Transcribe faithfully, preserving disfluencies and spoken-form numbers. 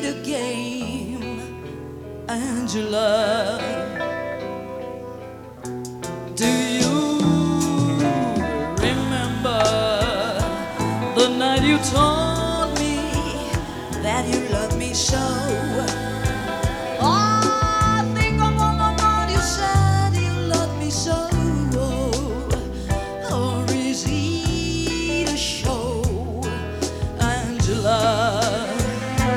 played a game, Angela. Do you remember the night you told me that you loved me so?